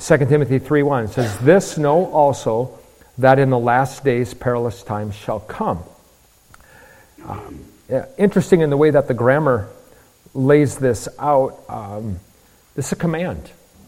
2 Timothy 3:1 says, "This know also, that in the last days perilous times shall come." Interesting in the way that the grammar lays this out. This is a command.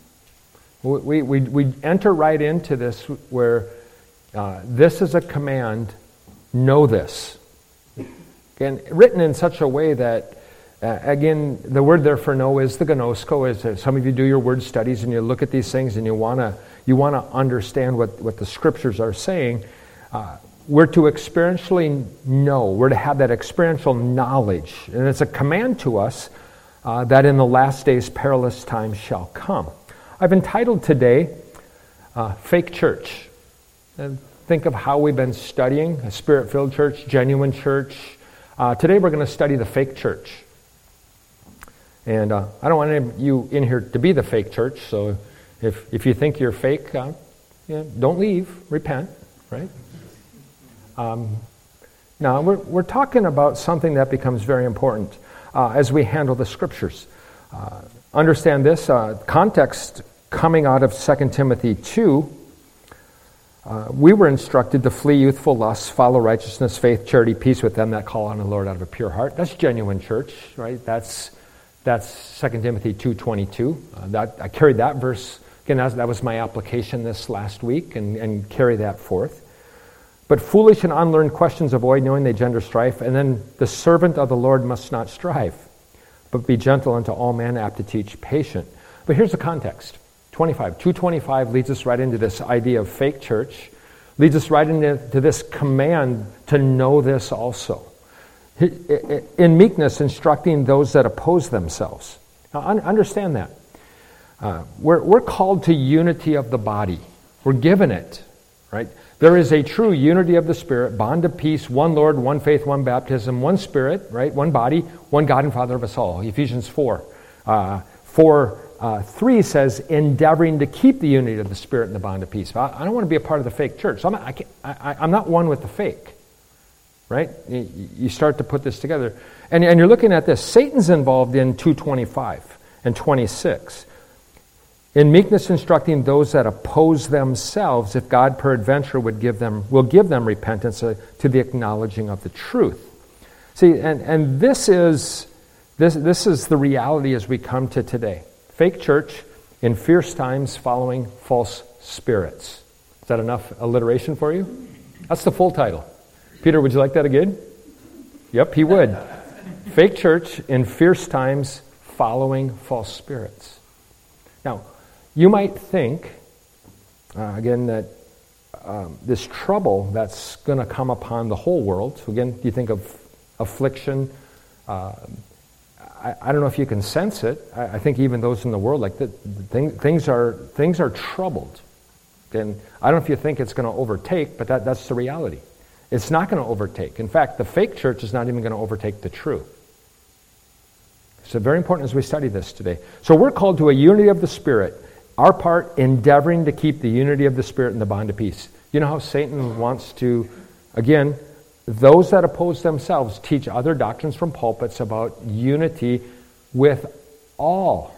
We enter right into this where this is a command, know this. Again, written in such a way that, again, the word there for know is the gnosko. As some of you do your word studies and you look at these things and you want to understand what the scriptures are saying. We're to experientially know. We're to have that experiential knowledge. And it's a command to us that in the last days perilous times shall come. I've entitled today, Fake Church. And think of how we've been studying a Spirit-filled church, genuine church. Today we're going to study the fake church. And I don't want any of you in here to be the fake church, so if you think you're fake, don't leave, repent, right? Now, we're talking about something that becomes very important as we handle the Scriptures. Understand this, context coming out of 2 Timothy 2, we were instructed to flee youthful lusts, follow righteousness, faith, charity, peace with them that call on the Lord out of a pure heart. That's genuine church, right? That's 2 Timothy 2:22. I carried that verse, again, that was my application this last week, and carry that forth. But foolish and unlearned questions avoid, knowing they gender strife. And then the servant of the Lord must not strive, but be gentle unto all men, apt to teach, patient. But here's the context. 2:25 leads us right into this idea of fake church, leads us right into this command to know this also. In meekness, instructing those that oppose themselves. Now, understand that. We're called to unity of the body. We're given it, right? There is a true unity of the Spirit, bond of peace, one Lord, one faith, one baptism, one Spirit, right? One body, one God and Father of us all. Ephesians 4. 3 says, endeavoring to keep the unity of the Spirit and the bond of peace. I don't want to be a part of the fake church. So I'm not one with the fake, right? You start to put this together. And you're looking at this. Satan's involved in 2:25 and 26. In meekness instructing those that oppose themselves, if God peradventure will give them repentance to the acknowledging of the truth. See, and this is the reality as we come to today. Fake church in fierce times following false spirits. Is that enough alliteration for you? That's the full title. Peter, would you like that again? Yep, he would. Fake church in fierce times following false spirits. Now, you might think, again, that this trouble that's going to come upon the whole world. So again, you think of affliction. I don't know if you can sense it. I think even those in the world, like things are troubled. And I don't know if you think it's going to overtake, but that's the reality. It's not going to overtake. In fact, the fake church is not even going to overtake the true. So very important as we study this today. So we're called to a unity of the Spirit. Our part, endeavoring to keep the unity of the Spirit and the bond of peace. You know how Satan wants to, again, those that oppose themselves teach other doctrines from pulpits about unity with all.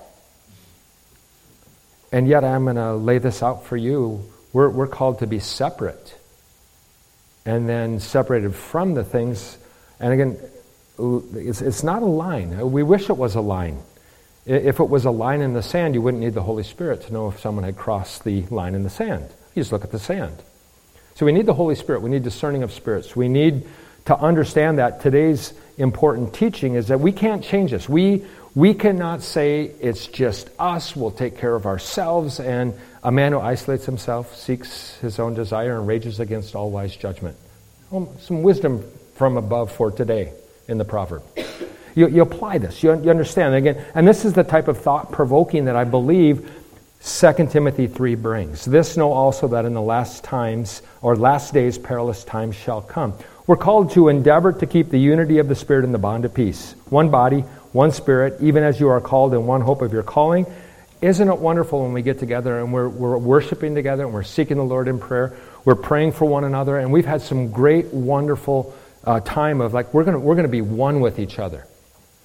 And yet I'm going to lay this out for you. We're called to be separate. And then separated from the things. And again, it's not a line. We wish it was a line. If it was a line in the sand, you wouldn't need the Holy Spirit to know if someone had crossed the line in the sand. You just look at the sand. So we need the Holy Spirit. We need discerning of spirits. We need to understand that today's important teaching is that we can't change this. We cannot say it's just us, we'll take care of ourselves, and a man who isolates himself seeks his own desire and rages against all wise judgment. Well, some wisdom from above for today in the proverb. You apply this. You understand. Again, and this is the type of thought-provoking that I believe 2 Timothy 3 brings. This know also that in the last times, or last days, perilous times shall come. We're called to endeavor to keep the unity of the Spirit and the bond of peace. One body, one Spirit, even as you are called in one hope of your calling. Isn't it wonderful when we get together and we're worshiping together and we're seeking the Lord in prayer, we're praying for one another, and we've had some great, wonderful time of like, we're going to be one with each other.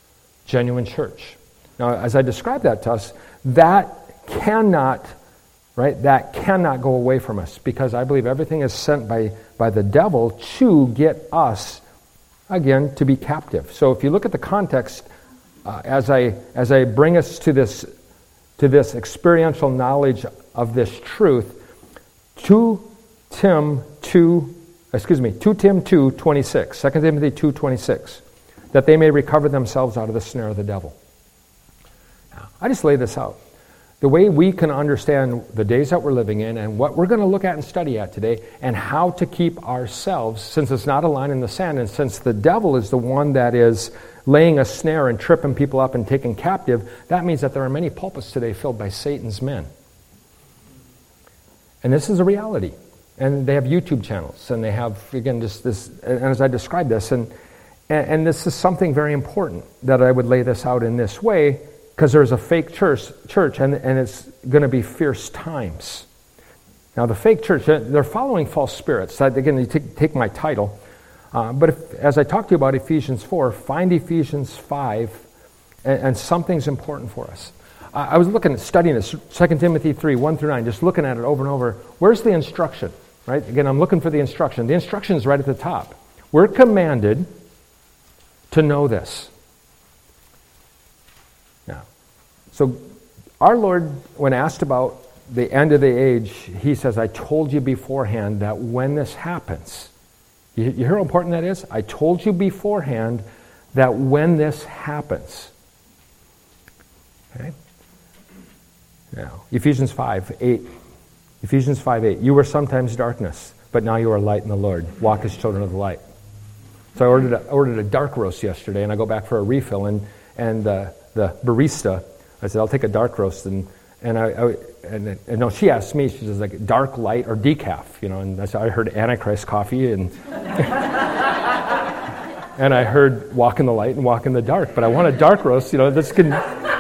Genuine church. Now, as I describe that to us, that cannot right? That cannot go away from us, because I believe everything is sent by the devil to get us, again, to be captive. So if you look at the context, as I bring us to this experiential knowledge of this truth, 2 Tim 2:26, 2 Timothy 2:26, that they may recover themselves out of the snare of the devil. Now, I just lay this out. The way we can understand the days that we're living in and what we're going to look at and study at today, and how to keep ourselves, since it's not a line in the sand, and since the devil is the one that is laying a snare and tripping people up and taking captive, that means that there are many pulpits today filled by Satan's men. And this is a reality. And they have YouTube channels, and they have, again, just this, and as I describe this, and this is something very important that I would lay this out in this way, because there's a fake church, and it's going to be fierce times. Now, the fake church, they're following false spirits. Again, you take my title. But as I talk to you about Ephesians 4, find Ephesians 5, and something's important for us. I was studying this, 2 Timothy 3, 1 through 9, just looking at it over and over. Where's the instruction? Right? Again, I'm looking for the instruction. The instruction is right at the top. We're commanded to know this. Now, so our Lord, when asked about the end of the age, he says, I told you beforehand that when this happens, you hear how important that is? I told you beforehand that when this happens. Okay? Now, Ephesians 5:8. Ephesians 5:8. You were sometimes darkness, but now you are light in the Lord. Walk as children of the light. So I ordered a dark roast yesterday, and I go back for a refill, and the barista, I said, I'll take a dark roast, and no, she asked me, she says, like, dark, light, or decaf, and I heard Antichrist coffee, and and I heard walk in the light and walk in the dark, but I want a dark roast, this can,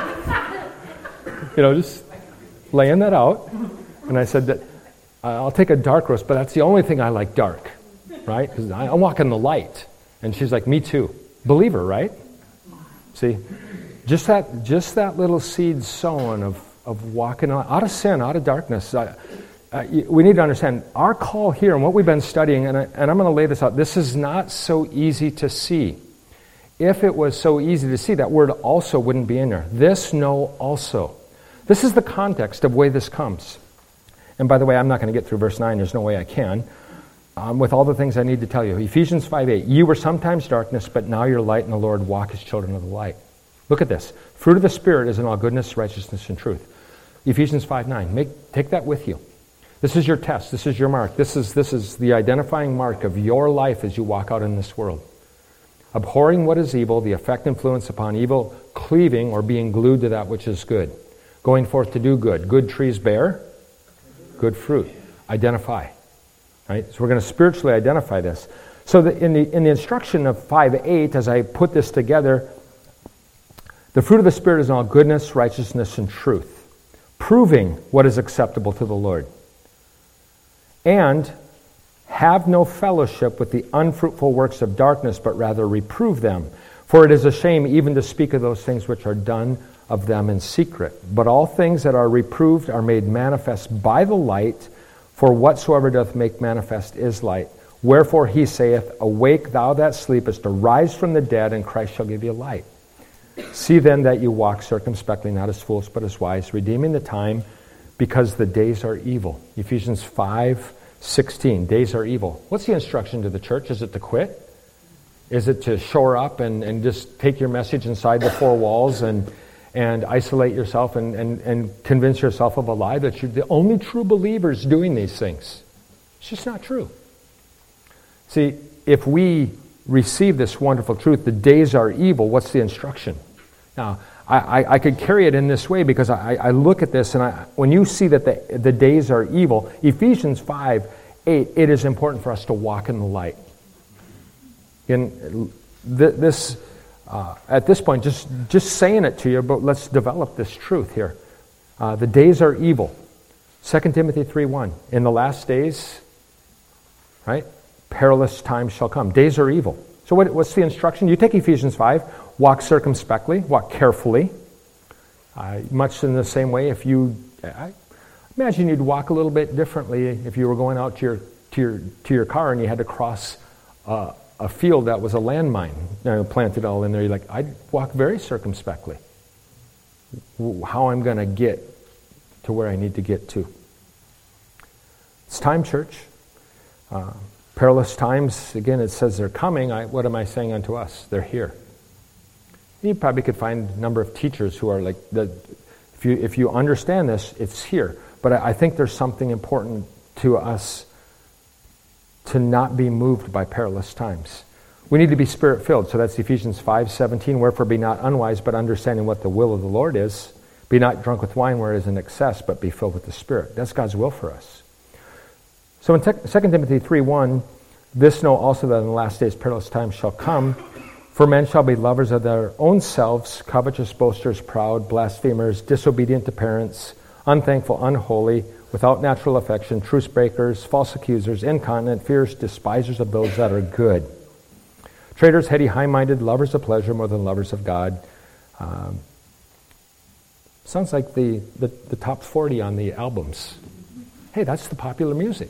just laying that out. And I said that I'll take a dark roast, but that's the only thing I like dark, right? Because I walk in the light. And she's like, me too. Believer, right? See, just that little seed sown of walking out of sin, out of darkness. We need to understand our call here and what we've been studying, and I'm going to lay this out. This is not so easy to see. If it was so easy to see, that word also wouldn't be in there. This know also. This is the context of where this comes. And by the way, I'm not going to get through verse 9. There's no way I can. With all the things I need to tell you. Ephesians 5:8. You were sometimes darkness, but now you're light in the Lord. Walk as children of the light. Look at this. Fruit of the Spirit is in all goodness, righteousness, and truth. Ephesians 5:9. Take that with you. This is your test. This is your mark. This is the identifying mark of your life as you walk out in this world. Abhorring what is evil, the effect influence upon evil, cleaving or being glued to that which is good. Going forth to do good. Good trees bear good fruit. Identify. Right? So we're going to spiritually identify this. So in the instruction of 5:8, as I put this together, the fruit of the Spirit is in all goodness, righteousness, and truth, proving what is acceptable to the Lord. And have no fellowship with the unfruitful works of darkness, but rather reprove them. For it is a shame even to speak of those things which are done of them in secret. But all things that are reproved are made manifest by the light, for whatsoever doth make manifest is light. Wherefore he saith, Awake thou that sleepest, arise from the dead, and Christ shall give you light. See then that you walk circumspectly, not as fools, but as wise, redeeming the time, because the days are evil. Ephesians 5:16, days are evil. What's the instruction to the church? Is it to quit? Is it to shore up and just take your message inside the four walls and isolate yourself and convince yourself of a lie that you're the only true believers doing these things? It's just not true. See, if we receive this wonderful truth, the days are evil, what's the instruction? Now, I could carry it in this way because I look at this, and when you see that the days are evil, Ephesians 5:8, it is important for us to walk in the light. In this, at this point, just saying it to you, but let's develop this truth here. The days are evil. 2 Timothy 3:1, in the last days, right, perilous times shall come. Days are evil. So what's the instruction? You take Ephesians 5, walk circumspectly, walk carefully. Much in the same way, if you Imagine you'd walk a little bit differently if you were going out to your car and you had to cross a field that was a landmine planted all in there. You're like, I'd walk very circumspectly. How I'm going to get to where I need to get to. It's time, church. Perilous times, again, it says they're coming. What am I saying unto us? They're here. You probably could find a number of teachers who are like, if you understand this, it's here. But I think there's something important to us to not be moved by perilous times. We need to be Spirit-filled. So that's Ephesians 5:17. Wherefore be not unwise, but understanding what the will of the Lord is. Be not drunk with wine where it is in excess, but be filled with the Spirit. That's God's will for us. So in 2 Timothy 3:1, this know also that in the last days perilous times shall come. For men shall be lovers of their own selves, covetous, boasters, proud, blasphemers, disobedient to parents, unthankful, unholy, without natural affection, truce breakers, false accusers, incontinent, fierce, despisers of those that are good. Traitors, heady, high-minded, lovers of pleasure more than lovers of God. Sounds like the top 40 on the albums. Hey, that's the popular music.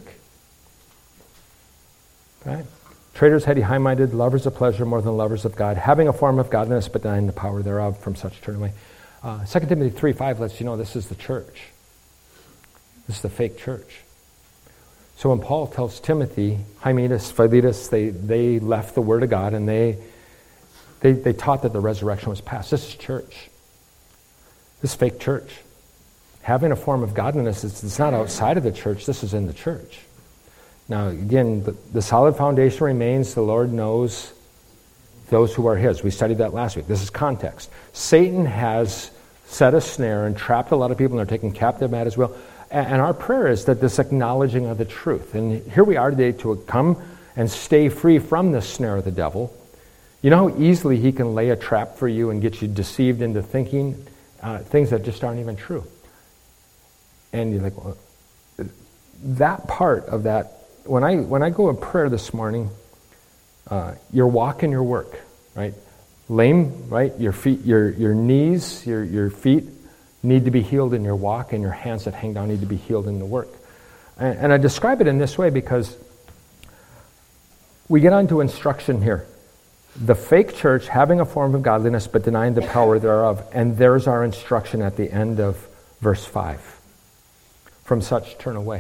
Right? Traitors, heady, high-minded, lovers of pleasure more than lovers of God, having a form of godliness but denying the power thereof, from such turn away. 2 Timothy 3:5 lets you know this is the church. This is the fake church. So when Paul tells Timothy, Hymenaeus, Philetus, they left the Word of God and they taught that the resurrection was past. This is church. This fake church. Having a form of godliness, it's not outside of the church. This is in the church. Now, again, the solid foundation remains. The Lord knows those who are His. We studied that last week. This is context. Satan has set a snare and trapped a lot of people, and they're taken captive at His will. And our prayer is that this acknowledging of the truth. And here we are today to come and stay free from the snare of the devil. You know how easily he can lay a trap for you and get you deceived into thinking things that just aren't even true. And you're like, well, that part of that, when I go in prayer this morning, your walk and your work, right? Lame, right? Your feet, your knees, your feet need to be healed in your walk, and your hands that hang down need to be healed in the work. And I describe it in this way because we get onto instruction here. The fake church having a form of godliness but denying the power thereof, and there's our instruction at the end of verse 5. From such turn away.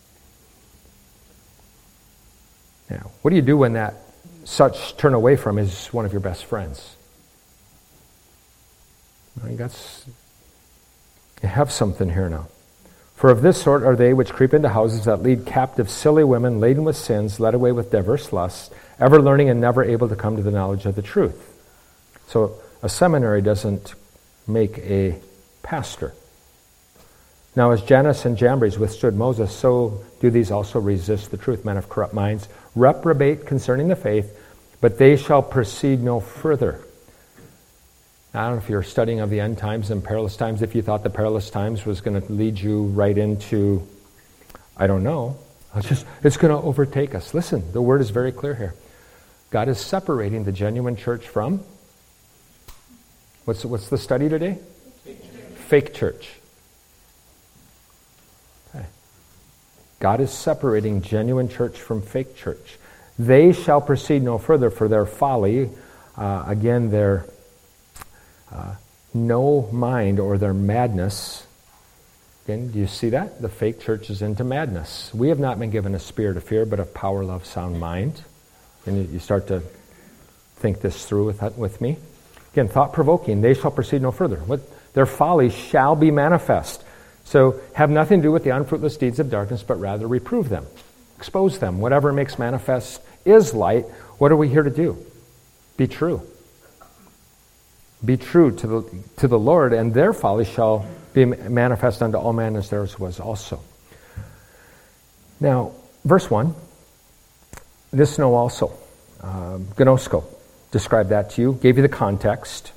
Now, what do you do when that such turn away from is one of your best friends? Well, you have something here now. For of this sort are they which creep into houses that lead captive silly women laden with sins, led away with diverse lusts, ever learning and never able to come to the knowledge of the truth. So a seminary doesn't make a pastor. Now as Jannes and Jambres withstood Moses, so do these also resist the truth. Men of corrupt minds reprobate concerning the faith, but they shall proceed no further. I don't know if you're studying of the end times and perilous times, if you thought the perilous times was going to lead you right into, I don't know, it's going to overtake us. Listen, the word is very clear here. God is separating the genuine church from, what's the study today? Fake church. Okay. God is separating genuine church from fake church. They shall proceed no further for their folly, again, their no mind or their madness. Again, do you see that? The fake church is into madness. We have not been given a spirit of fear, but of power, love, sound mind. And you start to think this through with me. Again, thought-provoking. They shall proceed no further. Their folly shall be manifest. So have nothing to do with the unfruitless deeds of darkness, but rather reprove them. Expose them. Whatever makes manifest is light. What are we here to do? Be true. Be true to the Lord, and their folly shall be manifest unto all men as theirs was also. Now, verse 1, this know also. Gnosko described that to you, gave you the context.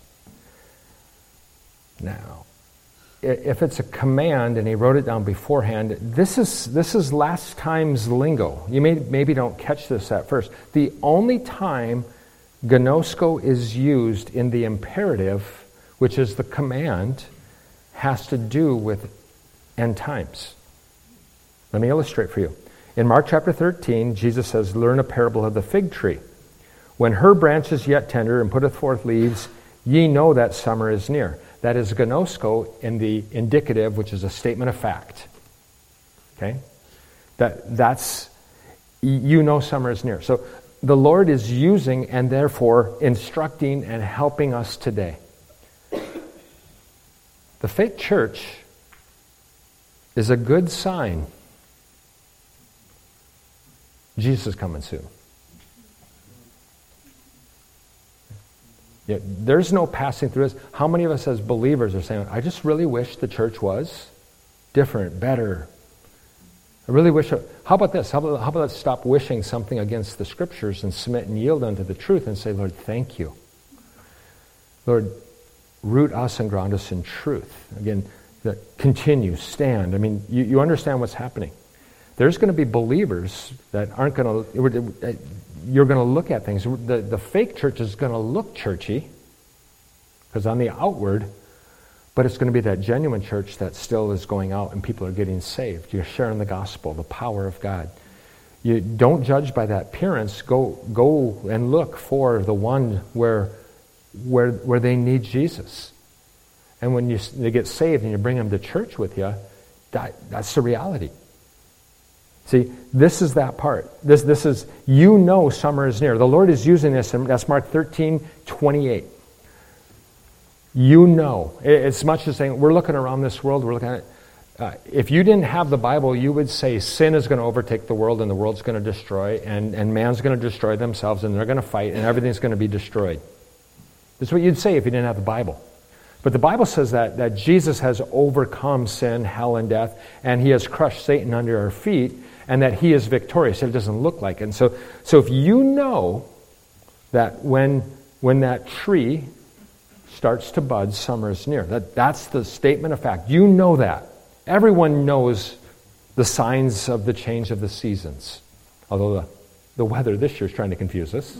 Now, if it's a command and he wrote it down beforehand, this is last time's lingo. You maybe don't catch this at first. The only time gnosko is used in the imperative, which is the command, has to do with end times. Let me illustrate for you. In Mark chapter 13, Jesus says, learn a parable of the fig tree. When her branch is yet tender and putteth forth leaves, ye know that summer is near. That is gnosko in the indicative, which is a statement of fact. Okay? That's, you know summer is near. So the Lord is using and therefore instructing and helping us today. The fake church is a good sign Jesus is coming soon. Yeah, there's no passing through this. How many of us as believers are saying, I just really wish the church was different, better. I really wish... How about this? How about let's stop wishing something against the Scriptures and submit and yield unto the truth and say, Lord, thank you. Lord, root us and ground us in truth. Again, continue, stand. I mean, you understand what's happening. There's going to be believers that aren't going to... You're going to look at things. The fake church is going to look churchy, because on the outward, but it's going to be that genuine church that still is going out and people are getting saved. You're sharing the gospel, the power of God. You don't judge by that appearance. Go and look for the one where they need Jesus. And when they get saved and you bring them to church with you, that's the reality. See, this is that part. This is, you know summer is near. The Lord is using this, and that's Mark 13:28. You know. It's much as saying, we're looking around this world, we're looking at it. If you didn't have the Bible, you would say sin is going to overtake the world, and the world's going to destroy, and man's going to destroy themselves, and they're going to fight, and everything's going to be destroyed. That's what you'd say if you didn't have the Bible. But the Bible says that Jesus has overcome sin, hell, and death, and he has crushed Satan under our feet, and that he is victorious. It doesn't look like it. And so if you know that when that tree starts to bud, summer is near. That's the statement of fact. You know that. Everyone knows the signs of the change of the seasons. Although the weather this year is trying to confuse us.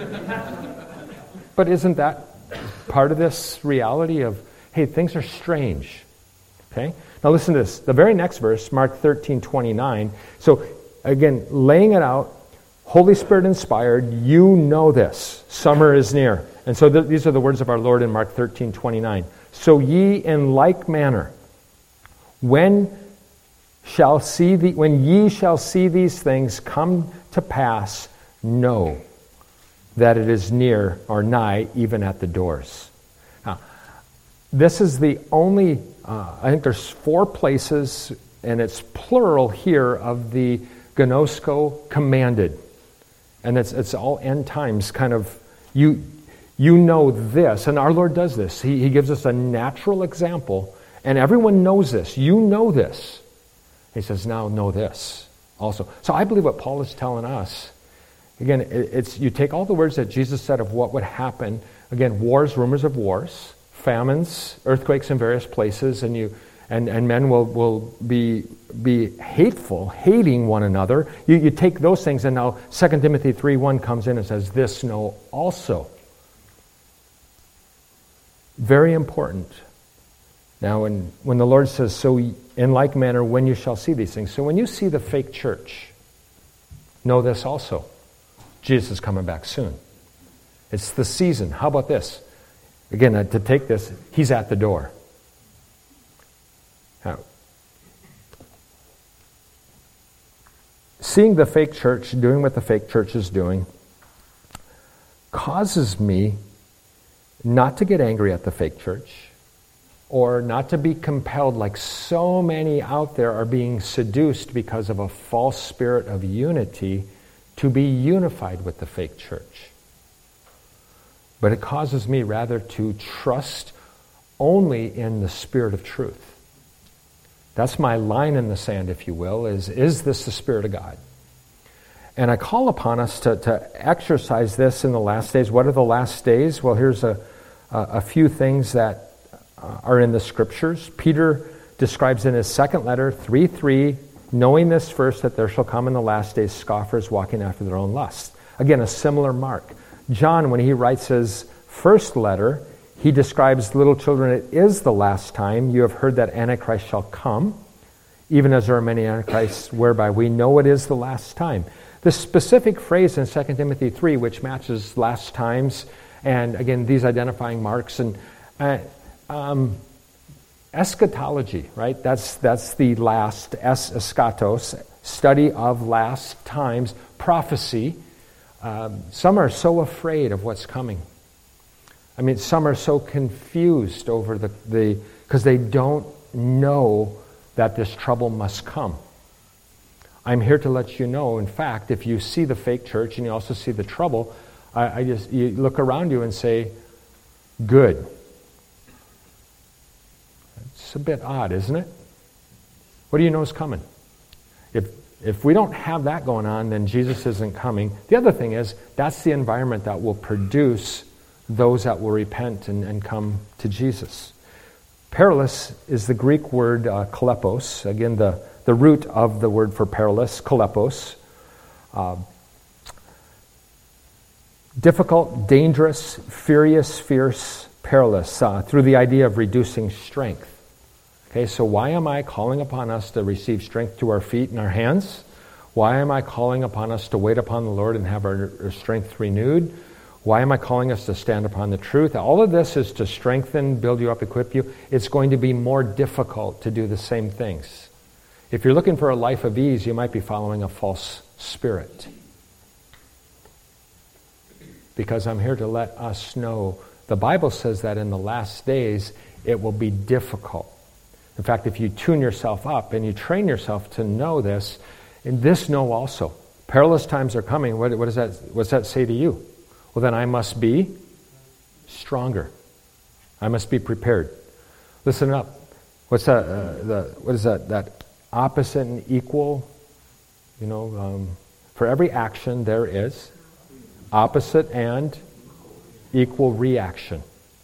But isn't that part of this reality of, hey, things are strange? Okay? Now listen to this. The very next verse, Mark 13:29. So again, laying it out, Holy Spirit inspired, you know this. Summer is near. And so these are the words of our Lord in Mark 13:29. So ye in like manner, when ye shall see these things come to pass, know that it is near or nigh, even at the doors. Now, this is the only, I think there's 4 places, and it's plural here, of the gnosko commanded. And it's all end times kind of, you know this, and our Lord does this. He gives us a natural example, and everyone knows this. You know this. He says, now know this also. So I believe what Paul is telling us, again, it's you take all the words that Jesus said of what would happen. Again, wars, rumors of wars, famines, earthquakes in various places, and men will be hateful, hating one another. You take those things, and now 2 Timothy 3:1 comes in and says, this know also. Very important. Now, when the Lord says, so in like manner, when you shall see these things. So when you see the fake church, know this also. Jesus is coming back soon. It's the season. How about this? Again, to take this, he's at the door. Now, seeing the fake church doing what the fake church is doing causes me not to get angry at the fake church, or not to be compelled, like so many out there are being seduced because of a false spirit of unity, to be unified with the fake church. But it causes me rather to trust only in the Spirit of truth. That's my line in the sand, if you will, is this the Spirit of God? And I call upon us to exercise this in the last days. What are the last days? Well, here's a few things that are in the Scriptures. Peter describes in his second letter, 3:3, knowing this first, that there shall come in the last days scoffers walking after their own lusts. Again, a similar mark. John, when he writes his first letter, he describes little children, it is the last time. You have heard that Antichrist shall come. even as there are many antichrists, whereby we know it is the last time. The specific phrase in 2 Timothy 3, which matches last times, and again, these identifying marks, and eschatology, right? That's the last, eschatos, study of last times, prophecy. Some are so afraid of what's coming. I mean, some are so confused over because they don't know that this trouble must come. I'm here to let you know, in fact, if you see the fake church and you also see the trouble, you look around you and say, good. It's a bit odd, isn't it? What do you know is coming? If we don't have that going on, then Jesus isn't coming. The other thing is, that's the environment that will produce those that will repent and come to Jesus. Perilous is the Greek word kalepos. Again, the root of the word for perilous, kalepos. Difficult, dangerous, furious, fierce, perilous, through the idea of reducing strength. Okay, so why am I calling upon us to receive strength to our feet and our hands? Why am I calling upon us to wait upon the Lord and have our strength renewed? Why am I calling us to stand upon the truth? All of this is to strengthen, build you up, equip you. It's going to be more difficult to do the same things. If you're looking for a life of ease, you might be following a false spirit. Because I'm here to let us know, the Bible says that in the last days, it will be difficult. In fact, if you tune yourself up and you train yourself to know this, and this know also, perilous times are coming. What's that say to you? Well, then I must be stronger. I must be prepared. Listen up. What's that? What is that? That opposite and equal. For every action there is opposite and equal reaction.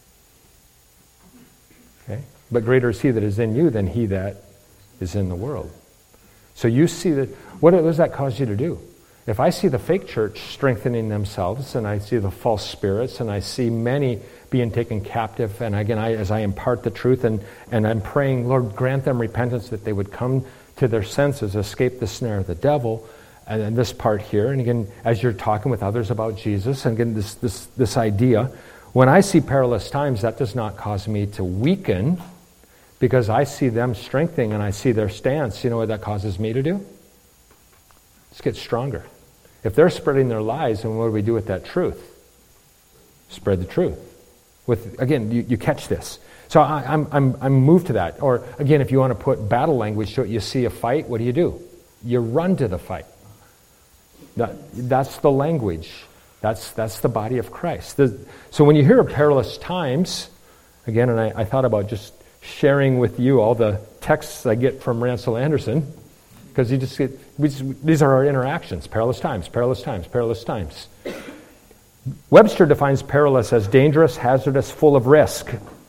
Okay, but greater is He that is in you than he that is in the world. So you see that. What does that cause you to do? If I see the fake church strengthening themselves, and I see the false spirits, and I see many being taken captive, and again, as I impart the truth, and I'm praying, Lord, grant them repentance that they would come to their senses, escape the snare of the devil, and then this part here, and again, as you're talking with others about Jesus, and again, this idea, when I see perilous times, that does not cause me to weaken, because I see them strengthening, and I see their stance. You know what that causes me to do? Let's get stronger. If they're spreading their lies, then what do we do with that truth? Spread the truth. Again, you catch this. So I'm moved to that. Or again, if you want to put battle language to it, you see a fight, what do? You run to the fight. That's the language. That's the body of Christ. So when you hear of perilous times, again, and I thought about just sharing with you all the texts I get from Ransel Anderson, because these are our interactions. Perilous times, perilous times, perilous times. Webster defines perilous as dangerous, hazardous, full of risk.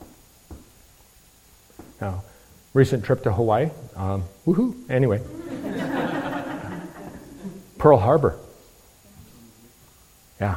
Now, recent trip to Hawaii. Woohoo! Anyway. Pearl Harbor. Yeah.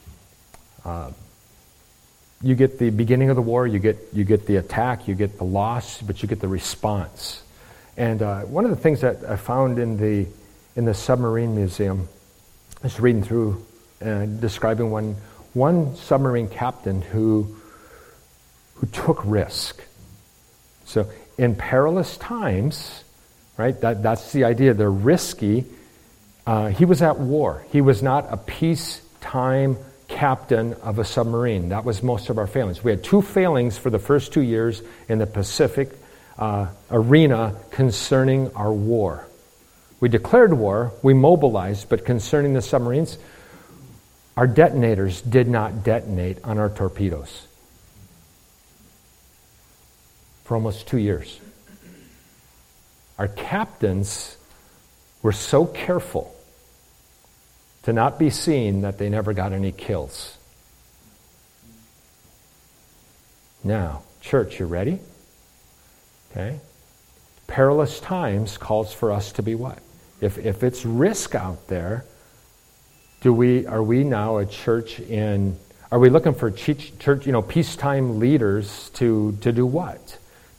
You get the beginning of the war, you get the attack, you get the loss, but you get the response. And one of the things that I found in the submarine museum, I was reading through describing one submarine captain who took risk. So in perilous times, right? That's the idea. They're risky. He was at war. He was not a peacetime captain of a submarine. That was most of our failings. We had 2 failings for the first 2 years in the Pacific arena concerning our war. We declared war, we mobilized, but concerning the submarines, our detonators did not detonate on our torpedoes for almost 2 years. Our captains were so careful to not be seen that they never got any kills. Now, church, you ready? Okay? Perilous times calls for us to be what? If it's risk out there, are we now a church are we looking for church, peacetime leaders to do what?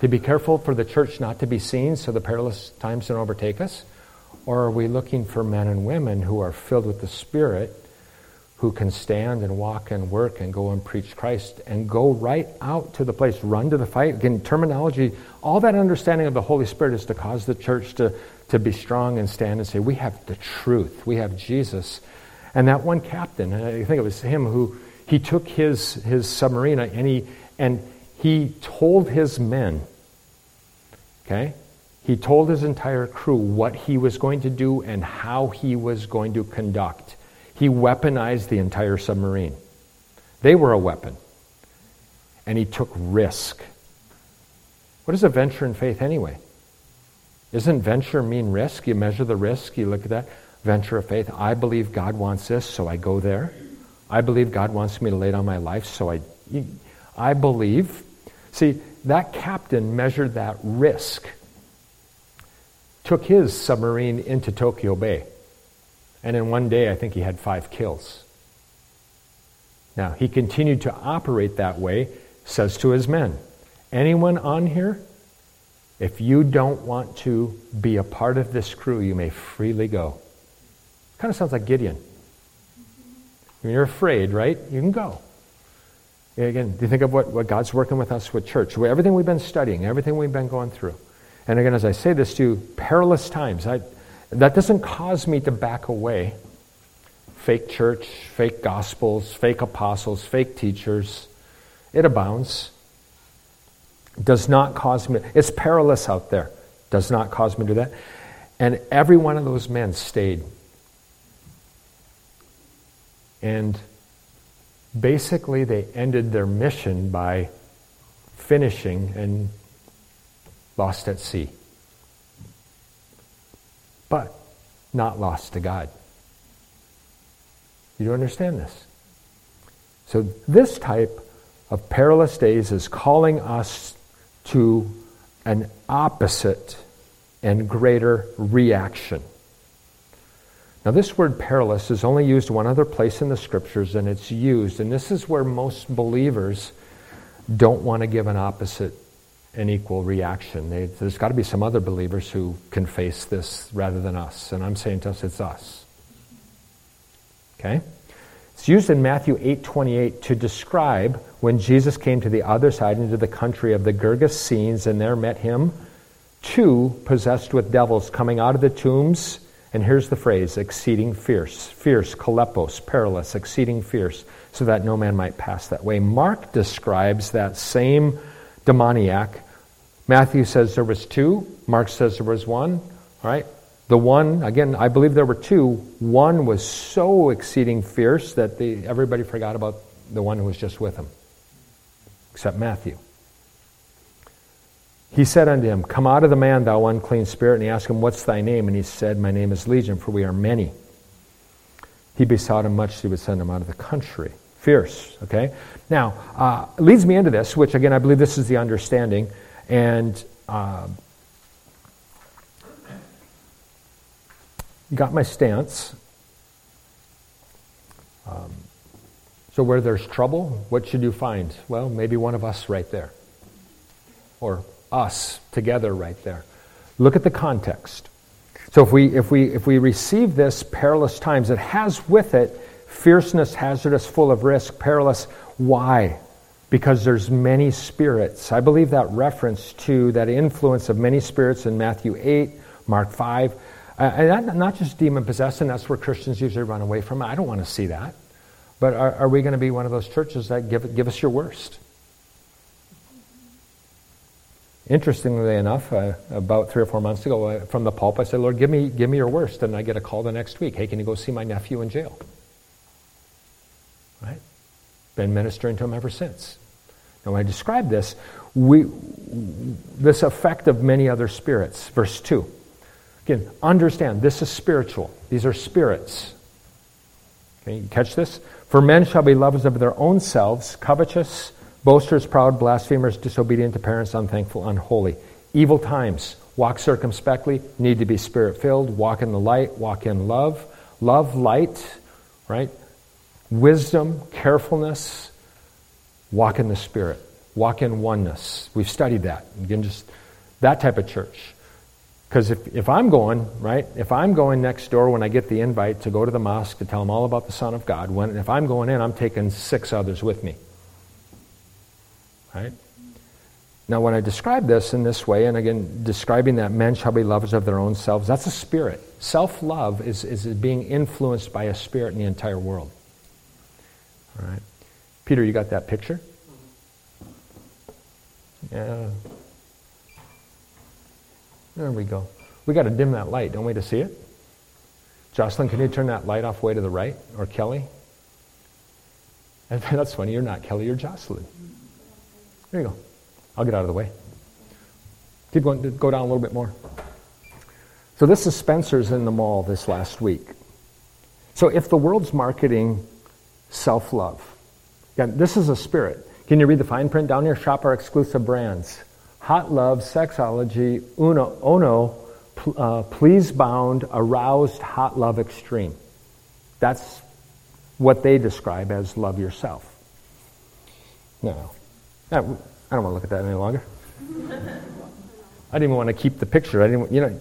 To be careful for the church not to be seen so the perilous times don't overtake us? Or are we looking for men and women who are filled with the Spirit, who can stand and walk and work and go and preach Christ and go right out to the place, run to the fight? Again, terminology, all that understanding of the Holy Spirit is to cause the church to be strong and stand and say, we have the truth, we have Jesus. And that one captain, I think it was him who, he took his submarine and he told his men, okay? He told his entire crew what he was going to do and how he was going to conduct. He weaponized the entire submarine. They were a weapon. And he took risk. What is a venture in faith anyway? Doesn't venture mean risk? You measure the risk, you look at that. Venture of faith. I believe God wants this, so I go there. I believe God wants me to lay down my life, so I believe. See, that captain measured that risk. Took his submarine into Tokyo Bay. And in one day, I think he had 5 kills. Now, he continued to operate that way, says to his men, anyone on here, if you don't want to be a part of this crew, you may freely go. Kind of sounds like Gideon. When you're afraid, right? You can go. Again, do you think of what God's working with us with church? Everything we've been studying, everything we've been going through. And again, as I say this to you, perilous times. That doesn't cause me to back away. Fake church, fake gospels, fake apostles, fake teachers. It abounds. Does not cause me. It's perilous out there. Does not cause me to do that. And every one of those men stayed. And basically they ended their mission by finishing and lost at sea. But not lost to God. You understand this? So this type of perilous days is calling us to an opposite and greater reaction. Now this word perilous is only used one other place in the scriptures, and it's used, and this is where most believers don't want to give an opposite and equal reaction. There's got to be some other believers who can face this rather than us, and I'm saying to us, it's us. Okay? It's used in Matthew 8:28 to describe when Jesus came to the other side into the country of the Gergesenes, and there met him 2 possessed with devils coming out of the tombs. And here's the phrase, exceeding fierce. Fierce, kalepos, perilous, exceeding fierce, so that no man might pass that way. Mark describes that same demoniac. Matthew says there was 2. Mark says there was 1. All right? The one, again, I believe there were 2. One was so exceeding fierce that everybody forgot about the one who was just with him, except Matthew. He said unto him, come out of the man, thou unclean spirit. And he asked him, what's thy name? And he said, my name is Legion, for we are many. He besought him much that he would send him out of the country. Fierce, okay? Now, leads me into this, which again, I believe this is the understanding. And got my stance. So where there's trouble, what should you find? Well, maybe one of us right there. Or us together right there. Look at the context. So if we receive this perilous times, it has with it fierceness, hazardous, full of risk, perilous. Why? Because there's many spirits. I believe that reference to that influence of many spirits in Matthew 8, Mark 5, and not just demon-possessed, and that's where Christians usually run away from. I don't want to see that. But are we going to be one of those churches that give us your worst? Interestingly enough, about 3 or 4 months ago, from the pulpit, I said, Lord, give me your worst. And I get a call the next week. Hey, can you go see my nephew in jail? Right? Been ministering to him ever since. Now, when I describe this, this effect of many other spirits. Verse 2. Again, understand, this is spiritual. These are spirits. Okay, you catch this? For men shall be lovers of their own selves, covetous, boasters, proud, blasphemers, disobedient to parents, unthankful, unholy. Evil times. Walk circumspectly. Need to be spirit-filled. Walk in the light. Walk in love. Love, light. Right? Wisdom, carefulness. Walk in the Spirit. walk in oneness. We've studied that. Again, just that type of church. Because if I'm going, right, if I'm going next door when I get the invite to go to the mosque to tell them all about the Son of God, if I'm going in, I'm taking 6 others with me. Right? Now, when I describe this in this way, and again, describing that men shall be lovers of their own selves, that's a spirit. Self-love is being influenced by a spirit in the entire world. All right. Peter, you got that picture? Yeah. There we go. We got to dim that light, don't we, to see it? Jocelyn, can you turn that light off way to the right? Or Kelly? And that's funny, you're not Kelly, you're Jocelyn. There you go. I'll get out of the way. Keep going, go down a little bit more. So this is Spencer's in the mall this last week. So if the world's marketing self-love, again, this is a spirit. Can you read the fine print down here? Shop our exclusive brands. Hot love, sexology, ono, please bound, aroused, hot love extreme. That's what they describe as love yourself. No, I don't want to look at that any longer. I didn't even want to keep the picture. I didn't,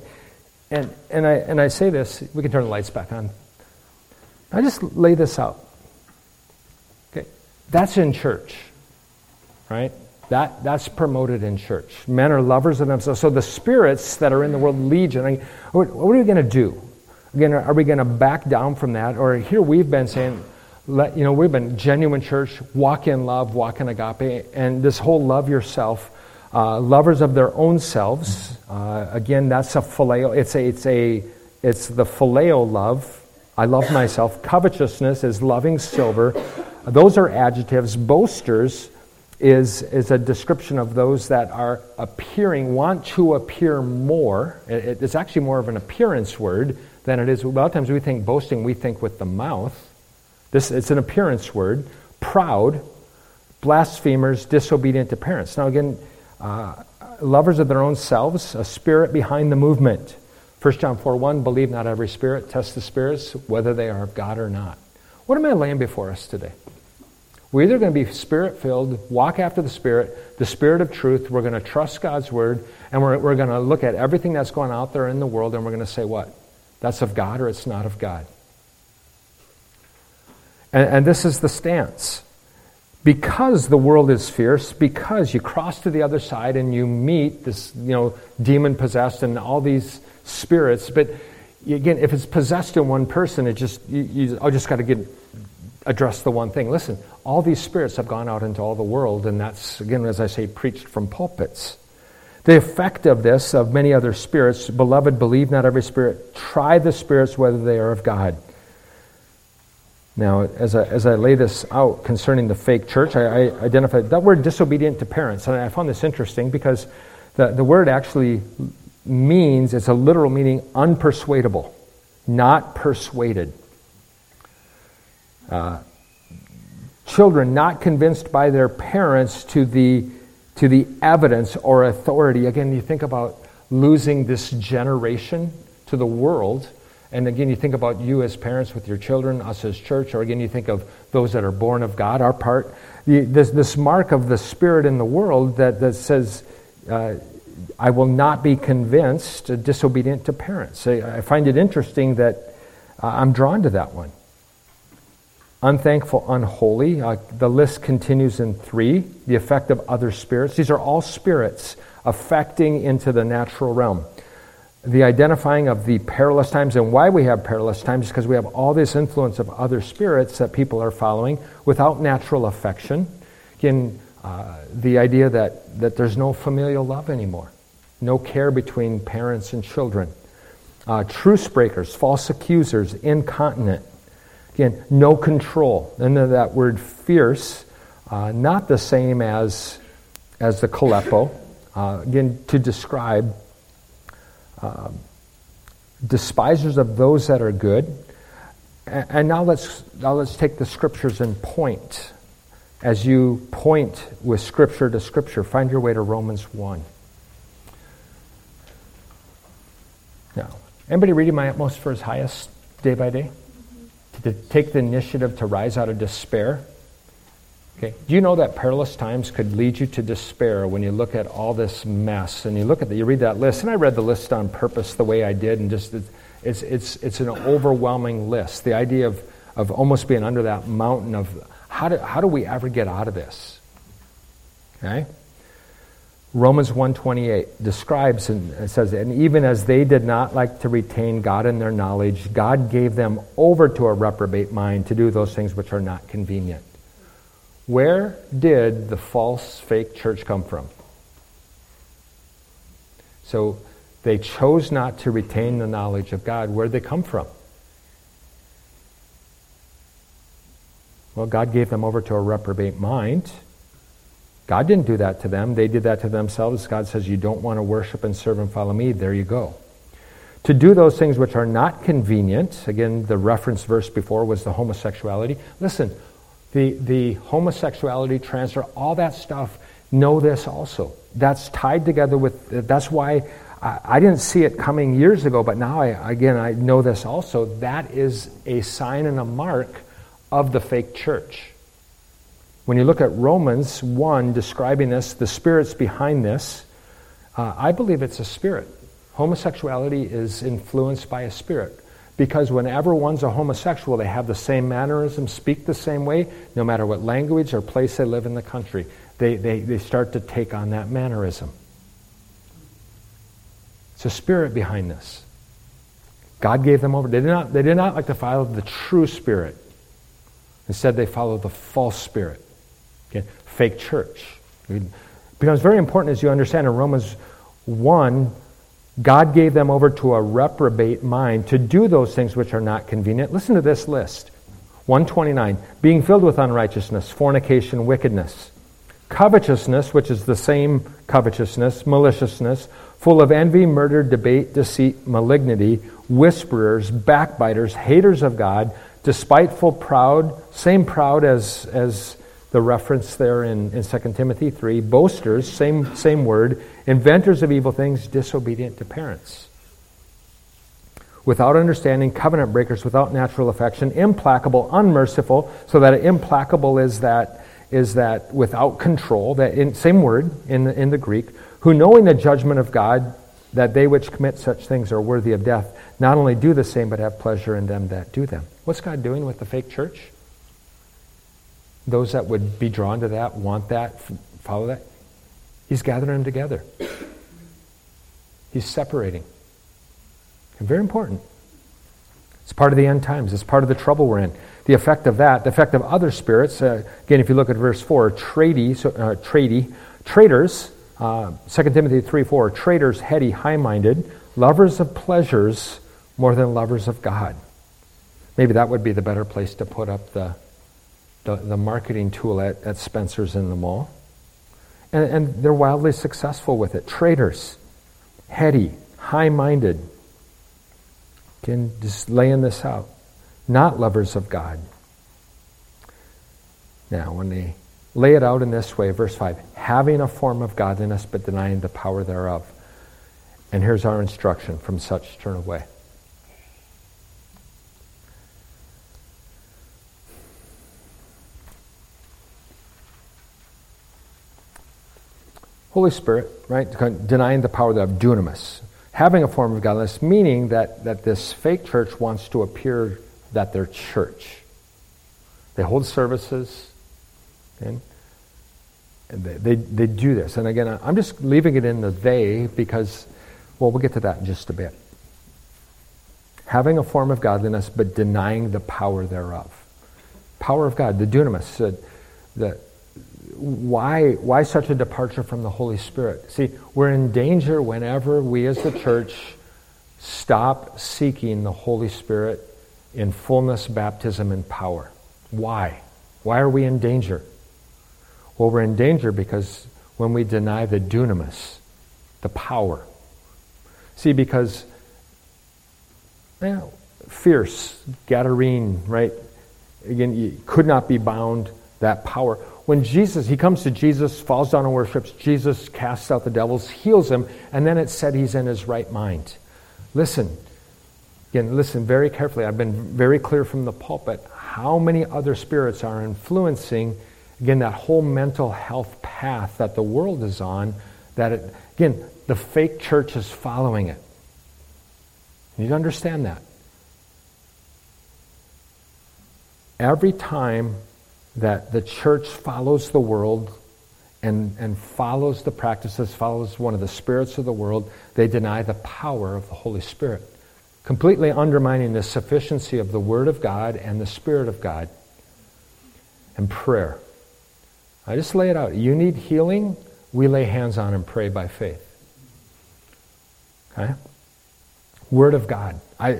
and I say this. We can turn the lights back on. I just lay this out. Okay, that's in church, right? That's promoted in church. Men are lovers of themselves. So the spirits that are in the world, legion, what are we going to do? Again, are we going to back down from that? Or here we've been saying, we've been genuine church, walk in love, walk in agape, and this whole love yourself, lovers of their own selves. Again, that's a phileo. It's the phileo love. I love myself. Covetousness is loving silver. Those are adjectives. Boasters is a description of those that are want to appear more. It's actually more of an appearance word than it is. A lot of times we think boasting, we think with the mouth. It's an appearance word. Proud, blasphemers, disobedient to parents. Now again, lovers of their own selves, a spirit behind the movement. 1 John 4:1, believe not every spirit, test the spirits, whether they are of God or not. What am I laying before us today? We're either going to be spirit-filled, walk after the spirit of truth. We're going to trust God's word, and we're going to look at everything that's going out there in the world, and we're going to say, what? That's of God or it's not of God. And this is the stance. Because the world is fierce, because you cross to the other side and you meet this, demon-possessed and all these spirits, but again, if it's possessed in one person, I just got to address the one thing. Listen, all these spirits have gone out into all the world, and that's, again, as I say, preached from pulpits. The effect of this, of many other spirits, beloved, believe not every spirit. Try the spirits whether they are of God. Now, as I lay this out concerning the fake church, I identified that word disobedient to parents. And I found this interesting because the word actually means, it's a literal meaning, unpersuadable, not persuaded. Children not convinced by their parents to the evidence or authority. Again, you think about losing this generation to the world, and again, you think about you as parents with your children, us as church, or again, you think of those that are born of God, our part. This mark of the Spirit in the world that says, I will not be convinced, disobedient to parents. I find it interesting that I'm drawn to that one. Unthankful, unholy. The list continues in 3. The effect of other spirits. These are all spirits affecting into the natural realm. The identifying of the perilous times, and why we have perilous times is because we have all this influence of other spirits that people are following without natural affection. Again, the idea that there's no familial love anymore. No care between parents and children. Truce breakers, false accusers, incontinent. Again, no control. And then that word fierce, not the same as the kolepo. Again, to describe despisers of those that are good. And now let's take the scriptures and point. As you point with scripture to scripture, find your way to Romans 1. Now, anybody reading My Utmost for His Highest day by day? To take the initiative to rise out of despair? Okay. Do you know that perilous times could lead you to despair when you look at all this mess and you read that list? And I read the list on purpose the way I did, and just it's an overwhelming list. The idea of almost being under that mountain of how do we ever get out of this? Okay. Romans 1:28 describes and it says, and even as they did not like to retain God in their knowledge, God gave them over to a reprobate mind to do those things which are not convenient. Where did the false, fake church come from? So they chose not to retain the knowledge of God. Where did they come from? Well, God gave them over to a reprobate mind. God didn't do that to them. They did that to themselves. God says, you don't want to worship and serve and follow me. There you go. To do those things which are not convenient. Again, the reference verse before was the homosexuality. Listen, the homosexuality, transfer, all that stuff, know this also. That's tied together with, that's why I didn't see it coming years ago, but now I know this also. That is a sign and a mark of the fake church. When you look at Romans 1 describing this, the spirits behind this, I believe it's a spirit. Homosexuality is influenced by a spirit. Because whenever one's a homosexual, they have the same mannerisms, speak the same way, no matter what language or place they live in the country. They start to take on that mannerism. It's a spirit behind this. God gave them over. They did not like to follow the true spirit. Instead, they followed the false spirit. Okay? Fake church. It becomes very important as you understand in Romans 1, God gave them over to a reprobate mind to do those things which are not convenient. Listen to this list. 129, being filled with unrighteousness, fornication, wickedness, covetousness, which is the same covetousness, maliciousness, full of envy, murder, debate, deceit, malignity, whisperers, backbiters, haters of God, despiteful, proud, same proud as the reference there in 2 Timothy 3, boasters, same word, inventors of evil things, disobedient to parents. Without understanding, covenant breakers, without natural affection, implacable, unmerciful, so that implacable is that without control, same word in the Greek, who knowing the judgment of God, that they which commit such things are worthy of death, not only do the same, but have pleasure in them that do them. What's God doing with the fake church? Those that would be drawn to that, want that, follow that, He's gathering them together. He's separating. And very important. It's part of the end times. It's part of the trouble we're in. The effect of that, the effect of other spirits, again, if you look at verse 4, traitors, 2 Timothy 3:4, traitors, heady, high-minded, lovers of pleasures more than lovers of God. Maybe that would be the better place to put up the marketing tool at Spencer's in the mall. And they're wildly successful with it. Traitors, heady, high-minded. Again, just laying this out. Not lovers of God. Now, when they lay it out in this way, verse 5, having a form of godliness but denying the power thereof. And here's our instruction: from such turn away. Holy Spirit, right? Denying the power thereof, dunamis. Having a form of godliness, meaning that this fake church wants to appear that they're church. They hold services, okay? And they do this. And again, I'm just leaving it in the they because, well, we'll get to that in just a bit. Having a form of godliness, but denying the power thereof. Power of God, the dunamis, why such a departure from the Holy Spirit? See, we're in danger whenever we as the church stop seeking the Holy Spirit in fullness, baptism, and power. Why? Why are we in danger? Well, we're in danger because when we deny the dunamis, the power. See, because fierce, Gadarene, right? Again, you could not be bound, that power. When he comes to Jesus, falls down and worships, Jesus casts out the devils, heals him, and then it said he's in his right mind. Listen very carefully. I've been very clear from the pulpit how many other spirits are influencing again, that whole mental health path that the world is on, again, the fake church is following it. You need to understand that. Every time that the church follows the world and follows the practices, follows one of the spirits of the world, they deny the power of the Holy Spirit, completely undermining the sufficiency of the Word of God and the Spirit of God. And prayer. I just lay it out. You need healing, we lay hands on and pray by faith. Okay? Word of God.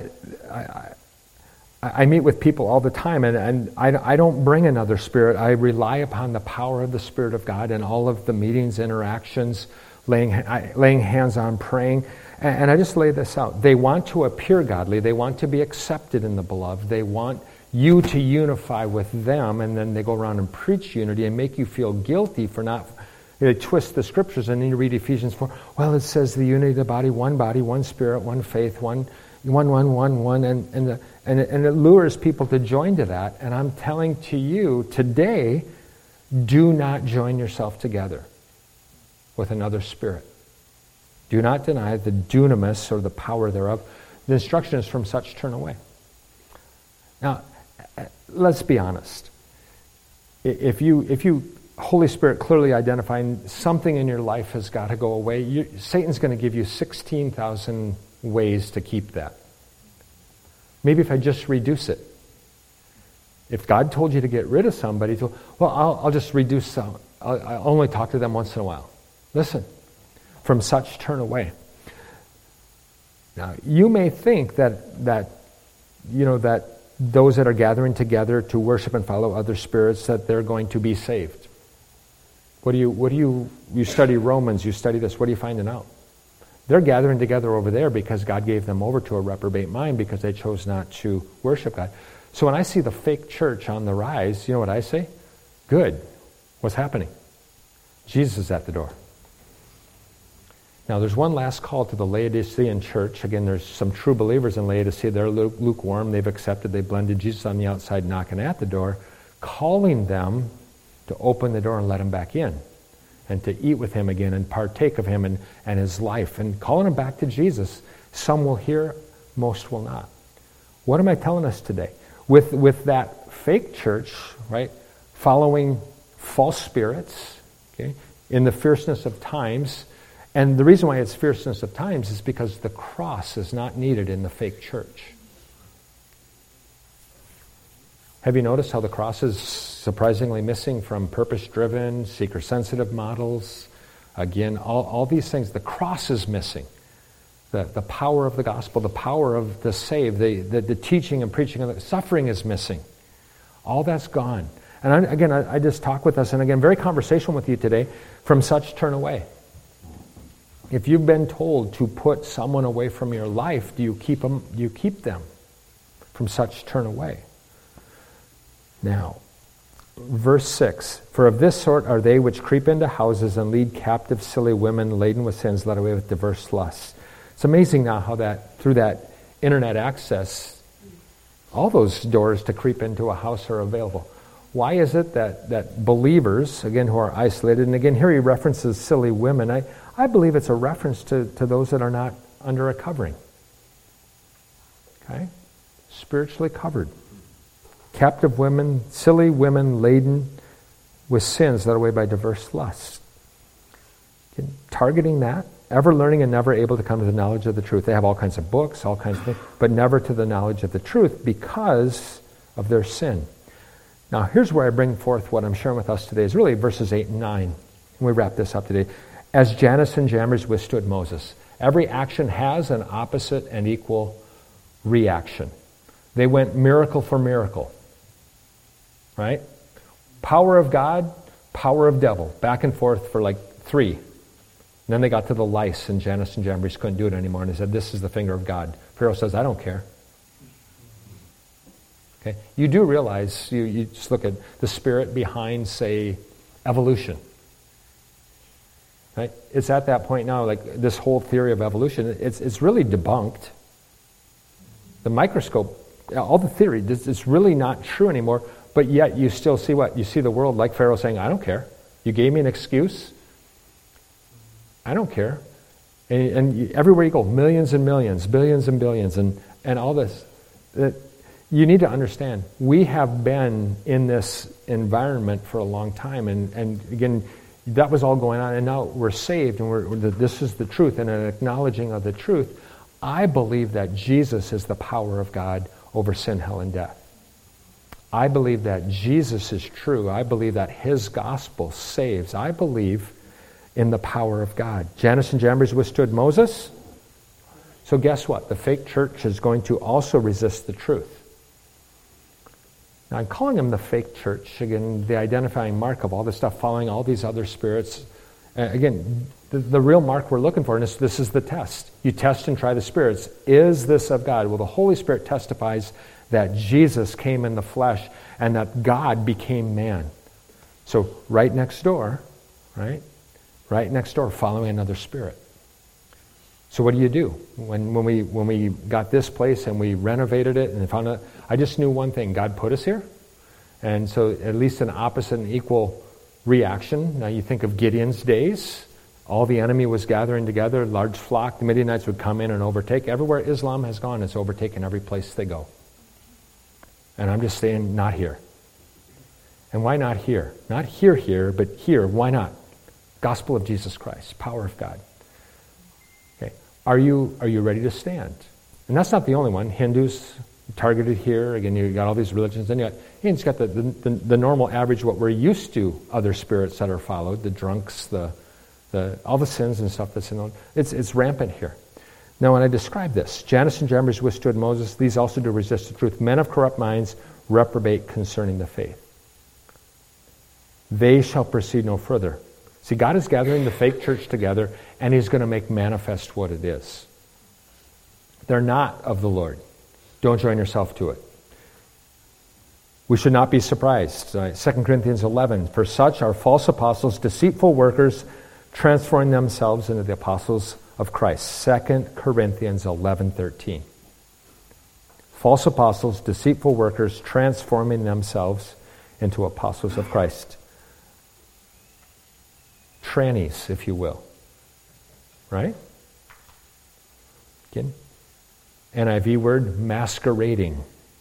I meet with people all the time, and I don't bring another spirit. I rely upon the power of the Spirit of God in all of the meetings, interactions, laying hands on, praying. And I just lay this out. They want to appear godly. They want to be accepted in the beloved. They want you to unify with them, and then they go around and preach unity and make you feel guilty for not... They twist the scriptures, and then you read Ephesians 4. Well, it says the unity of the body, one spirit, one faith, one, and it lures people to join to that. And I'm telling to you today, do not join yourself together with another spirit. Do not deny the dunamis, or the power thereof. The instruction is, from such turn away. Now, let's be honest. If you Holy Spirit clearly identifying something in your life has got to go away, Satan's going to give you 16,000 ways to keep that. Maybe if I just reduce it. If God told you to get rid of somebody, I'll just reduce some. I'll only talk to them once in a while. Listen, from such turn away. Now, you may think that those that are gathering together to worship and follow other spirits, that they're going to be saved. You study Romans, you study this, what are you finding out? They're gathering together over there because God gave them over to a reprobate mind because they chose not to worship God. So when I see the fake church on the rise, you know what I say? Good. What's happening? Jesus is at the door. Now there's one last call to the Laodicean church. Again, there's some true believers in Laodicea. They're lukewarm. They've accepted. They've blended. Jesus on the outside knocking at the door, calling them to open the door and let him back in, and to eat with him again and partake of him and his life, and calling them back to Jesus. Some will hear, most will not. What am I telling us today? With that fake church, right, following false spirits, okay, in the fierceness of times, and the reason why it's fierceness of times is because the cross is not needed in the fake church. Have you noticed how the cross is surprisingly missing from purpose-driven, seeker-sensitive models? Again, all these things, the cross is missing. The power of the gospel, the power of the saved, the teaching and preaching of the suffering is missing. All that's gone. And I just talk with us, and again, very conversational with you today, from such turn away. If you've been told to put someone away from your life, do you keep them? Do you keep them? From such turn away. Now, verse 6, for of this sort are they which creep into houses and lead captive silly women laden with sins, led away with diverse lusts. It's amazing now how that, through that internet access, all those doors to creep into a house are available. Why is it that believers, again, who are isolated, and again, here he references silly women. I believe it's a reference to those that are not under a covering. Okay? Spiritually covered. Captive women, silly women laden with sins led away by diverse lusts. Okay? Targeting that, ever learning and never able to come to the knowledge of the truth. They have all kinds of books, all kinds of things, but never to the knowledge of the truth because of their sin. Now, here's where I bring forth what I'm sharing with us today, is really verses 8 and 9. And we wrap this up today. As Jannes and Jambres withstood Moses. Every action has an opposite and equal reaction. They went miracle for miracle. Right? Power of God, power of devil. Back and forth for like 3. And then they got to the lice, and Jannes and Jambres couldn't do it anymore. And they said, this is the finger of God. Pharaoh says, I don't care. Okay? You do realize, you just look at the spirit behind, say, evolution. Right? It's at that point now, like this whole theory of evolution, it's really debunked. The microscope, all the theory, it's really not true anymore. But yet you still see what? You see the world like Pharaoh saying, I don't care. You gave me an excuse. I don't care. And everywhere you go, millions and millions, billions and billions, and all this. You need to understand, we have been in this environment for a long time. And again, that was all going on. And now we're saved, and this is the truth, and an acknowledging of the truth. I believe that Jesus is the power of God over sin, hell, and death. I believe that Jesus is true. I believe that his gospel saves. I believe in the power of God. Jannes and Jambres withstood Moses. So guess what? The fake church is going to also resist the truth. Now I'm calling them the fake church. Again, the identifying mark of all this stuff, following all these other spirits. Again, the real mark we're looking for, and this is the test. You test and try the spirits. Is this of God? Well, the Holy Spirit testifies that Jesus came in the flesh and that God became man. So right next door, right? Right next door, following another spirit. So what do you do? When we got this place and we renovated it and found out, I just knew one thing, God put us here. And so at least an opposite and equal reaction. Now you think of Gideon's days. All the enemy was gathering together, large flock. The Midianites would come in and overtake. Everywhere Islam has gone, it's overtaken every place they go. And I'm just saying, not here. And why not here? Not here, but here. Why not? Gospel of Jesus Christ, power of God. Okay, are you ready to stand? And that's not the only one. Hindus targeted here. Again, you got all these religions. Then it's got the normal average, what we're used to, other spirits that are followed, the drunks, all the sins and stuff that's in them. It's rampant here. Now, when I describe this, Jannes and Jambres withstood Moses. These also do resist the truth. Men of corrupt minds reprobate concerning the faith. They shall proceed no further. See, God is gathering the fake church together, and he's going to make manifest what it is. They're not of the Lord. Don't join yourself to it. We should not be surprised. 2 Corinthians 11, for such are false apostles, deceitful workers, transforming themselves into the apostles of Christ. 2 Corinthians 11:13. False apostles, deceitful workers, transforming themselves into apostles of Christ. Trannies, if you will. Right? Again, NIV word, masquerading.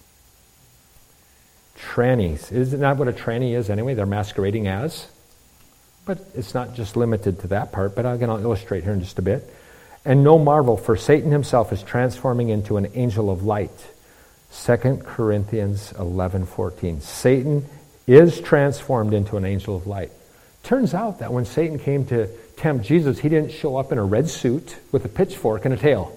Trannies. Isn't that what a tranny is anyway? They're masquerading as. But it's not just limited to that part, but I'll illustrate here in just a bit. And no marvel, for Satan himself is transforming into an angel of light. 2 Corinthians 11:14. Satan is transformed into an angel of light. Turns out that when Satan came to tempt Jesus, he didn't show up in a red suit with a pitchfork and a tail.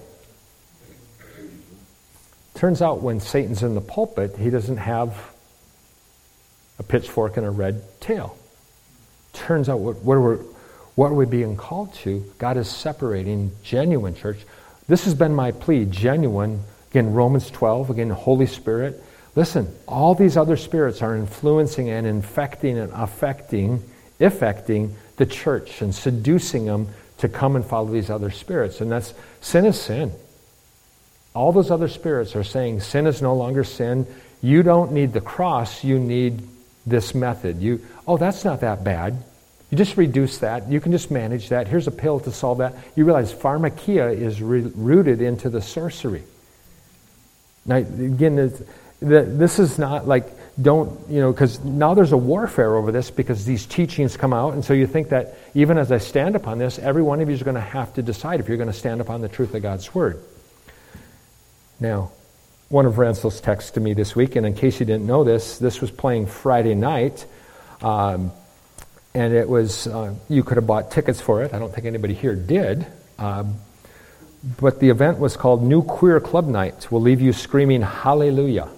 Turns out when Satan's in the pulpit, he doesn't have a pitchfork and a red tail. Turns out what are we being called to? God is separating genuine church. This has been my plea, genuine. Again, Romans 12, again, Holy Spirit. Listen, all these other spirits are influencing and infecting and affecting the church and seducing them to come and follow these other spirits. And that's, sin is sin. All those other spirits are saying sin is no longer sin. You don't need the cross, you need this method. That's not that bad. You just reduce that. You can just manage that. Here's a pill to solve that. You realize pharmakia is rooted into the sorcery. Now, again, this is not like, because now there's a warfare over this because these teachings come out, and so you think that even as I stand upon this, every one of you is going to have to decide if you're going to stand upon the truth of God's Word. Now, one of Ransel's texts to me this week, and in case you didn't know this was playing Friday night, and it was, you could have bought tickets for it. I don't think anybody here did. But the event was called New Queer Club Night. Will leave you screaming hallelujah.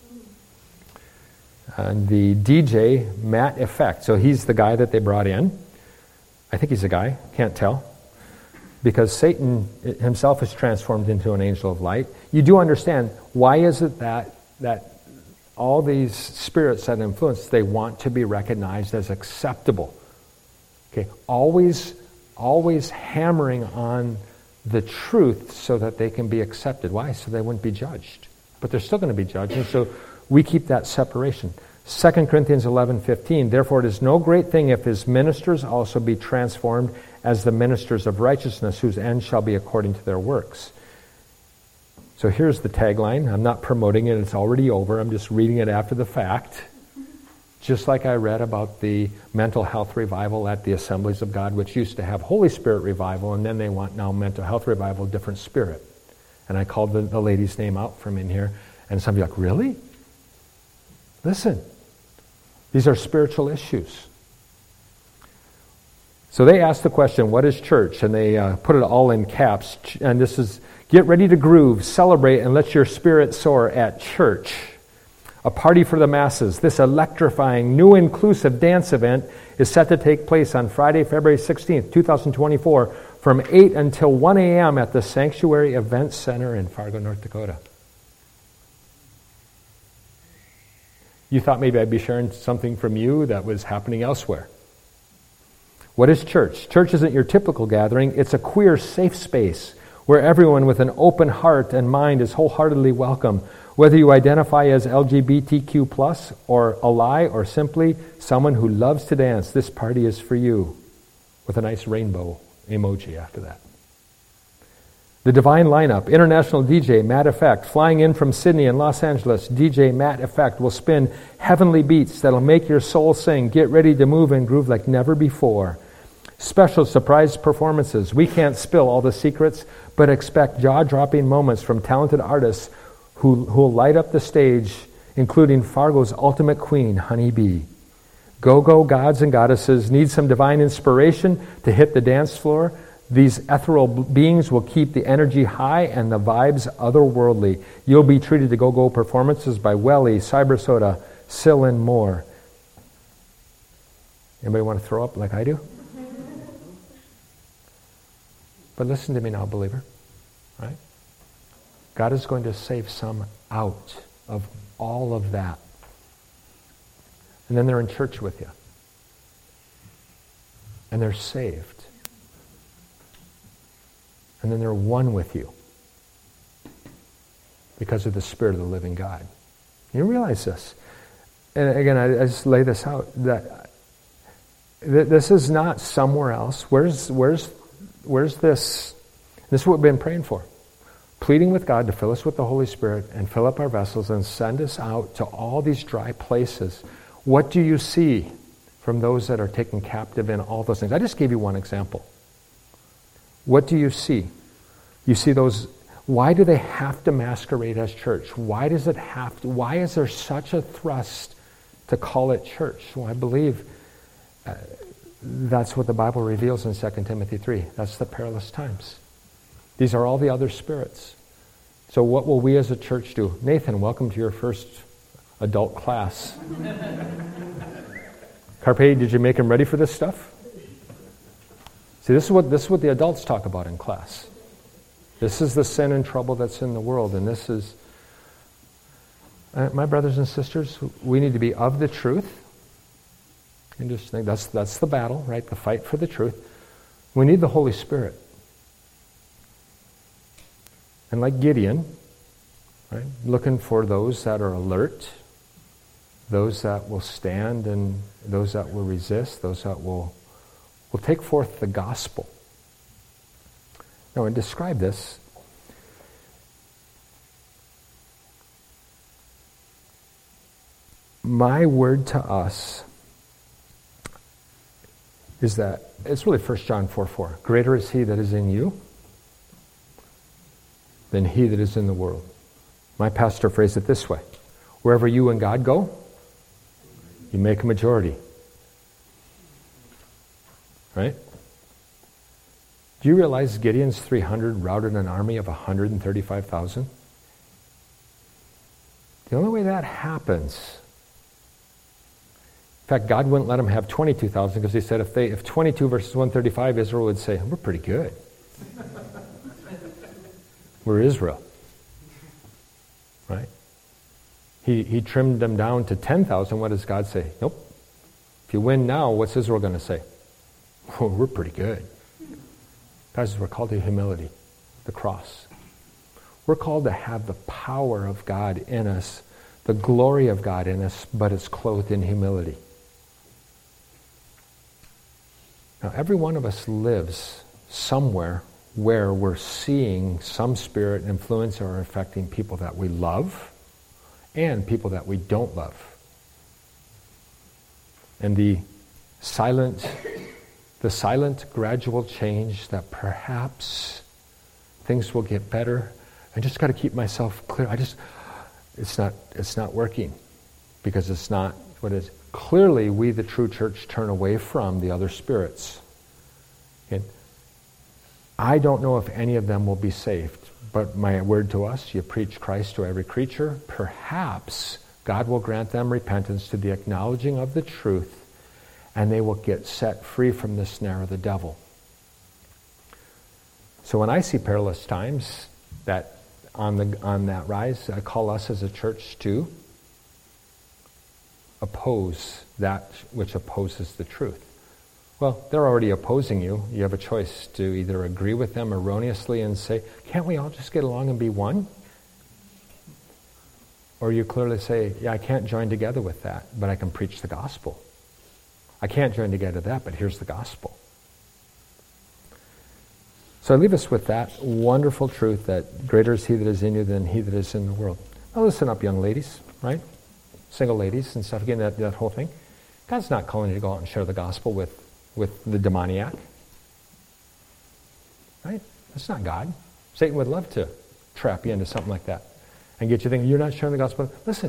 And the DJ, Matt Effect, so he's the guy that they brought in. I think he's a guy, can't tell. Because Satan himself is transformed into an angel of light. You do understand, why is it that all these spirits that influence, they want to be recognized as acceptable? Okay, always hammering on the truth so that they can be accepted. Why? So they wouldn't be judged. But they're still going to be judged, and so we keep that separation. 2 Corinthians 11:15, therefore it is no great thing if his ministers also be transformed as the ministers of righteousness, whose end shall be according to their works. So here's the tagline. I'm not promoting it. It's already over. I'm just reading it after the fact. Just like I read about the mental health revival at the Assemblies of God, which used to have Holy Spirit revival, and then they want now mental health revival, different spirit. And I called the lady's name out from in here, and some of you are like, really? Listen, these are spiritual issues. So they asked the question, what is church? And they put it all in caps, and this is, get ready to groove, celebrate, and let your spirit soar at church. A party for the masses. This electrifying, new inclusive dance event is set to take place on Friday, February 16th, 2024, from 8 until 1 a.m. at the Sanctuary Event Center in Fargo, North Dakota. You thought maybe I'd be sharing something from you that was happening elsewhere. What is church? Church isn't your typical gathering. It's a queer, safe space where everyone with an open heart and mind is wholeheartedly welcome. Whether you identify as LGBTQ+, or ally, or simply someone who loves to dance, this party is for you, with a nice rainbow emoji after that. The divine lineup, international DJ Matt Effect, flying in from Sydney and Los Angeles, DJ Matt Effect will spin heavenly beats that'll make your soul sing. Get ready to move and groove like never before. Special surprise performances. We can't spill all the secrets, but expect jaw-dropping moments from talented artists who'll light up the stage, including Fargo's ultimate queen, Honey Bee. Go-go gods and goddesses need some divine inspiration to hit the dance floor. These ethereal beings will keep the energy high and the vibes otherworldly. You'll be treated to go-go performances by Welly, Cyber Soda, Sill, and more. Anybody want to throw up like I do? But listen to me now, believer. Right? God is going to save some out of all of that. And then they're in church with you. And they're saved. And then they're one with you. Because of the Spirit of the living God. You realize this. And again, I just lay this out. That this is not somewhere else. Where's this? This is what we've been praying for. Pleading with God to fill us with the Holy Spirit and fill up our vessels and send us out to all these dry places. What do you see from those that are taken captive in all those things? I just gave you one example. What do you see? You see those. Why do they have to masquerade as church? Why does it have to? Why is there such a thrust to call it church? Well, I believe that's what the Bible reveals in 2 Timothy 3. That's the perilous times. These are all the other spirits. So what will we as a church do? Nathan, welcome to your first adult class. Carpe, did you make him ready for this stuff? See, this is what the adults talk about in class. This is the sin and trouble that's in the world, and this is, my brothers and sisters, we need to be of the truth. And just think that's the battle, right? The fight for the truth. We need the Holy Spirit. And like Gideon, right, looking for those that are alert, those that will stand, and those that will resist, those that will take forth the gospel. Now, and describe this. My word to us is that, it's really 1 John 4:4. Greater is he that is in you than he that is in the world. My pastor phrased it this way. Wherever you and God go, you make a majority. Right? Do you realize Gideon's 300 routed an army of 135,000? The only way that happens, in fact, God wouldn't let him have 22,000 because he said if 22 versus 135, Israel would say, we're pretty good. We're Israel. Right? He trimmed them down to 10,000. What does God say? Nope. If you win now, what's Israel going to say? Oh, we're pretty good. Guys, we're called to humility, the cross. We're called to have the power of God in us the glory of God in us, but it's clothed in humility. Now, every one of us lives somewhere where we're seeing some spirit influence or affecting people that we love and people that we don't love. And the silent gradual change that perhaps things will get better. I just got to keep myself clear. It's not working because it's not what it is. Clearly, we, the true church, turn away from the other spirits. Okay? I don't know if any of them will be saved, but my word to us, you preach Christ to every creature, perhaps God will grant them repentance to the acknowledging of the truth, and they will get set free from the snare of the devil. So when I see perilous times that on that rise, I call us as a church to oppose that which opposes the truth. Well, they're already opposing you. You have a choice to either agree with them erroneously and say, can't we all just get along and be one? Or you clearly say, yeah, I can't join together with that, but I can preach the gospel. I can't join together with that, but here's the gospel. So I leave us with that wonderful truth that greater is he that is in you than he that is in the world. Now listen up, young ladies, right? Single ladies and stuff, again, that whole thing. God's not calling you to go out and share the gospel with the demoniac. Right? That's not God. Satan would love to trap you into something like that and get you thinking, you're not sharing the gospel. Listen,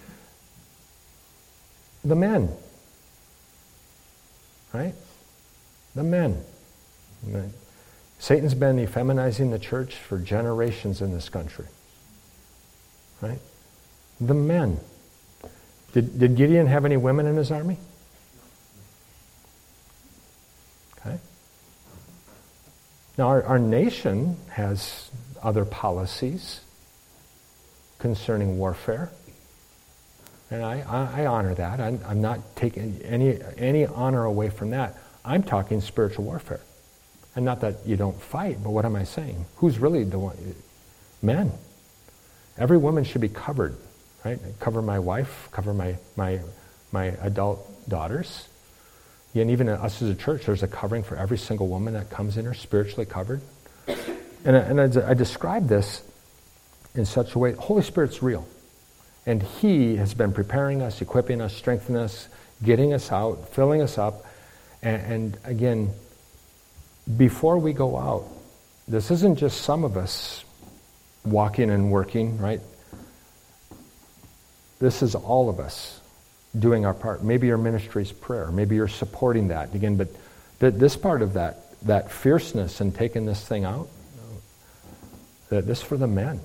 the men, right? The men. Satan's been effeminizing the church for generations in this country. Right? The men. Did Gideon have any women in his army? Okay. Now our nation has other policies concerning warfare. And I honor that. I'm not taking any honor away from that. I'm talking spiritual warfare. And not that you don't fight, but what am I saying? Who's really the one? Men. Every woman should be covered, right? Cover my wife, cover my adult daughters. And even us as a church, there's a covering for every single woman that comes in here, spiritually covered. And I describe this in such a way, Holy Spirit's real. And He has been preparing us, equipping us, strengthening us, getting us out, filling us up. And again, before we go out, this isn't just some of us walking and working, right? This is all of us doing our part. Maybe your ministry's prayer. Maybe you're supporting that. Again, but this part of that fierceness and taking this thing out, this is for the men.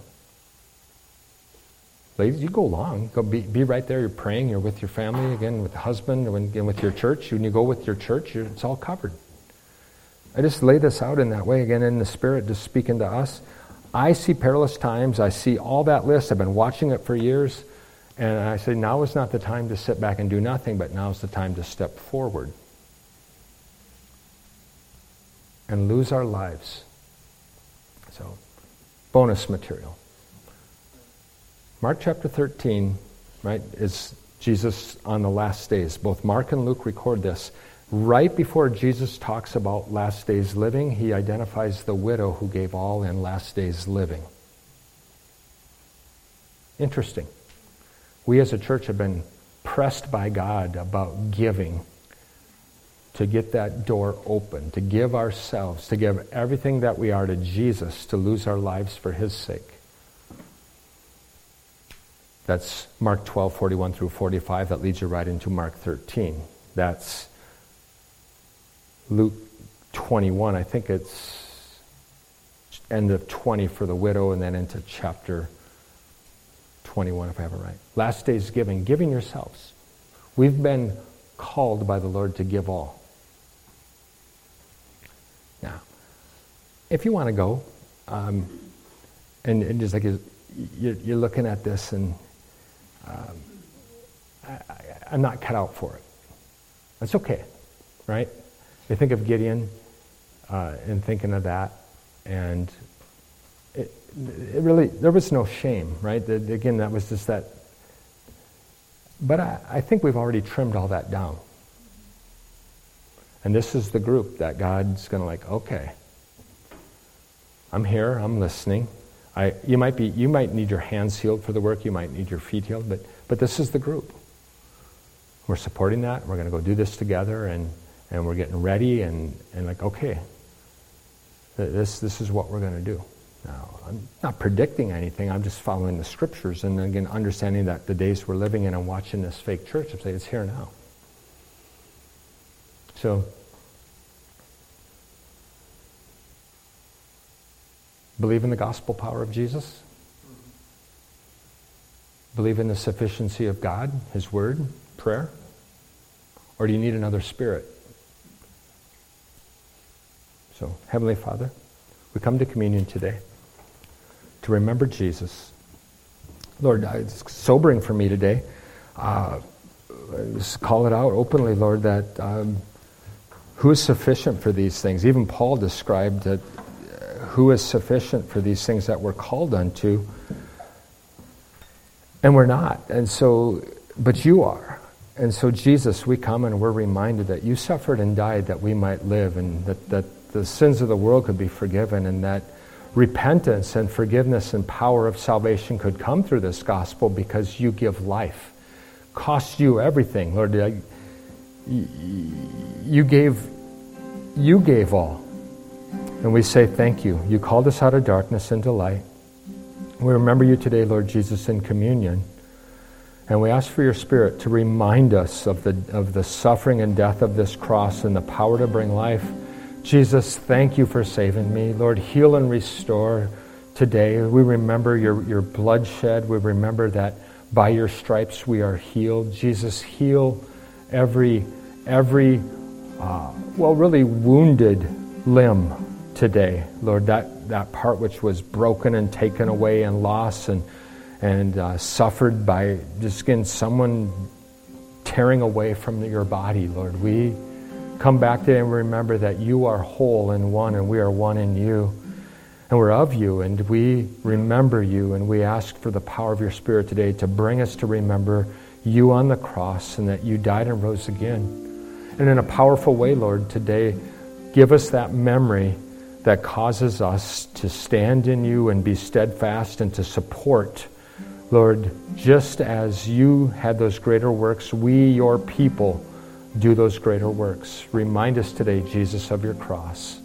Ladies, you go along. Go be right there. You're praying. You're with your family, again, with the husband, again, with your church. When you go with your church, it's all covered. I just lay this out in that way, again, in the Spirit, just speaking to us. I see perilous times. I see all that list. I've been watching it for years. And I say, now is not the time to sit back and do nothing, but now is the time to step forward and lose our lives. So, bonus material. Mark chapter 13, right, is Jesus on the last days. Both Mark and Luke record this. Right before Jesus talks about last days living, he identifies the widow who gave all in last days living. Interesting. We as a church have been pressed by God about giving, to get that door open, to give ourselves, to give everything that we are to Jesus, to lose our lives for His sake. That's Mark 12, 41 through 45. That leads you right into Mark 13. That's Luke 21. I think it's end of 20 for the widow, and then into chapter 21, if I have it right. Last days giving yourselves. We've been called by the Lord to give all. Now, if you want to go, and just like you're looking at this, and I'm not cut out for it. That's okay, right? You think of Gideon and thinking of that, and it really, there was no shame, right? Again, that was just that But I think we've already trimmed all that down. And this is the group that God's going to like, okay, I'm here, I'm listening. You might need your hands healed for the work, you might need your feet healed, but this is the group. We're supporting that, we're going to go do this together, and we're getting ready, and like, okay, this is what we're going to do. Now, I'm not predicting anything, I'm just following the scriptures, and again, understanding that the days we're living in and watching this fake church, I'm saying it's here now. So, believe in the gospel power of Jesus? Believe in the sufficiency of God, His Word, prayer? Or do you need another spirit? So, Heavenly Father, we come to communion today to remember Jesus. Lord, it's sobering for me today. Just call it out openly, Lord, that who is sufficient for these things? Even Paul described that who is sufficient for these things that we're called unto, and we're not. And so, but you are. And so, Jesus, we come and we're reminded that you suffered and died that we might live, and that the sins of the world could be forgiven, and that repentance and forgiveness and power of salvation could come through this gospel because you give life. Cost you everything, Lord. You gave all. And we say thank you. You called us out of darkness into light. We remember you today, Lord Jesus, in communion. And we ask for your Spirit to remind us of the suffering and death of this cross and the power to bring life. Jesus, thank you for saving me. Lord, heal and restore today. We remember your bloodshed. We remember that by your stripes we are healed. Jesus, heal every really wounded limb today. Lord, that part which was broken and taken away and lost and suffered by just again someone tearing away from your body, Lord. We come back today and remember that you are whole in one and we are one in you. And we're of you and we remember you, and we ask for the power of your Spirit today to bring us to remember you on the cross and that you died and rose again. And in a powerful way, Lord, today, give us that memory that causes us to stand in you and be steadfast and to support, Lord, just as you had those greater works, we, your people, do those greater works. Remind us today, Jesus, of your cross.